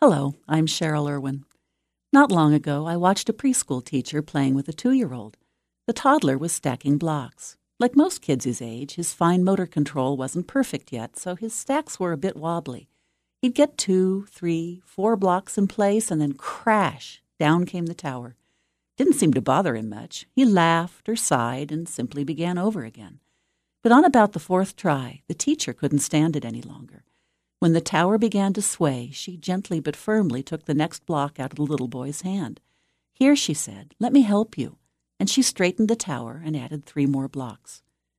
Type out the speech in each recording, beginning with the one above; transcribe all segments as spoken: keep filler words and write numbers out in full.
Hello, I'm Cheryl Irwin. Not long ago, I watched a preschool teacher playing with a two-year-old. The toddler was stacking blocks. Like most kids his age, his fine motor control wasn't perfect yet, so his stacks were a bit wobbly. He'd get two, three, four blocks in place, and then crash, down came the tower. Didn't seem to bother him much. He laughed or sighed and simply began over again. But on about the fourth try, the teacher couldn't stand it any longer. When the tower began to sway, she gently but firmly took the next block out of the little boy's hand. "Here," she said, "let me help you." And she straightened the tower and added three more blocks.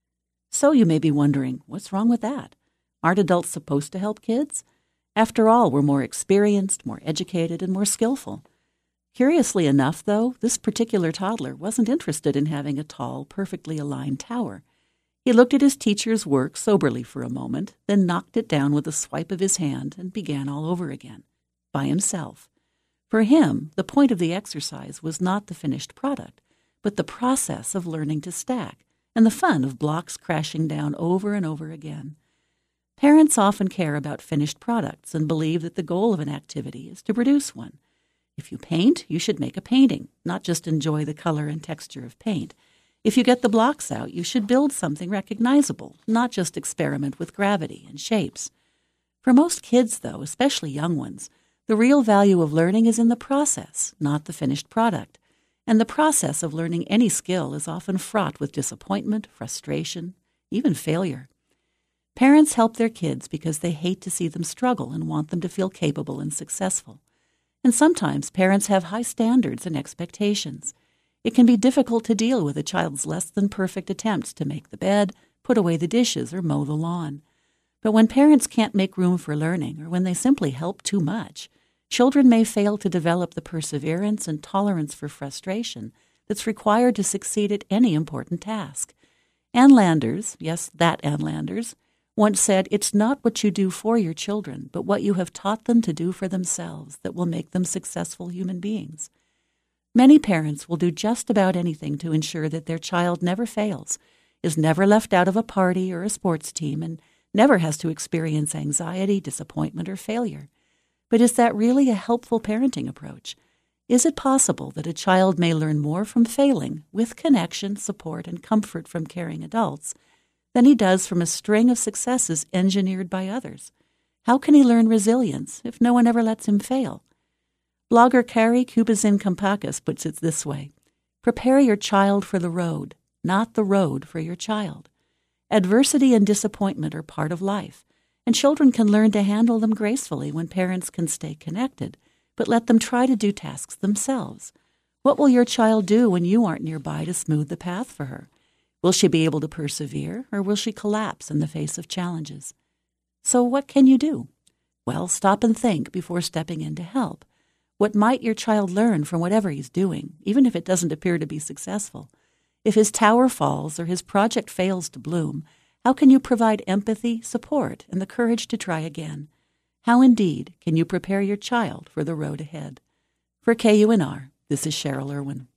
So you may be wondering, what's wrong with that? Aren't adults supposed to help kids? After all, we're more experienced, more educated, and more skillful. Curiously enough, though, this particular toddler wasn't interested in having a tall, perfectly aligned tower. He looked at his teacher's work soberly for a moment, then knocked it down with a swipe of his hand and began all over again, by himself. For him, the point of the exercise was not the finished product, but the process of learning to stack and the fun of blocks crashing down over and over again. Parents often care about finished products and believe that the goal of an activity is to produce one. If you paint, you should make a painting, not just enjoy the color and texture of paint. If you get the blocks out, you should build something recognizable, not just experiment with gravity and shapes. For most kids, though, especially young ones, the real value of learning is in the process, not the finished product. And the process of learning any skill is often fraught with disappointment, frustration, even failure. Parents help their kids because they hate to see them struggle and want them to feel capable and successful. And sometimes parents have high standards and expectations. It can be difficult to deal with a child's less-than-perfect attempts to make the bed, put away the dishes, or mow the lawn. But when parents can't make room for learning, or when they simply help too much, children may fail to develop the perseverance and tolerance for frustration that's required to succeed at any important task. Ann Landers, yes, that Ann Landers, once said, "It's not what you do for your children, but what you have taught them to do for themselves that will make them successful human beings." Many parents will do just about anything to ensure that their child never fails, is never left out of a party or a sports team, and never has to experience anxiety, disappointment, or failure. But is that really a helpful parenting approach? Is it possible that a child may learn more from failing, with connection, support, and comfort from caring adults, than he does from a string of successes engineered by others? How can he learn resilience if no one ever lets him fail? Blogger Carrie Kubizin-Kampakis puts it this way: prepare your child for the road, not the road for your child. Adversity and disappointment are part of life, and children can learn to handle them gracefully when parents can stay connected, but let them try to do tasks themselves. What will your child do when you aren't nearby to smooth the path for her? Will she be able to persevere, or will she collapse in the face of challenges? So what can you do? Well, stop and think before stepping in to help. What might your child learn from whatever he's doing, even if it doesn't appear to be successful? If his tower falls or his project fails to bloom, how can you provide empathy, support, and the courage to try again? How indeed can you prepare your child for the road ahead? For K U N R, this is Cheryl Irwin.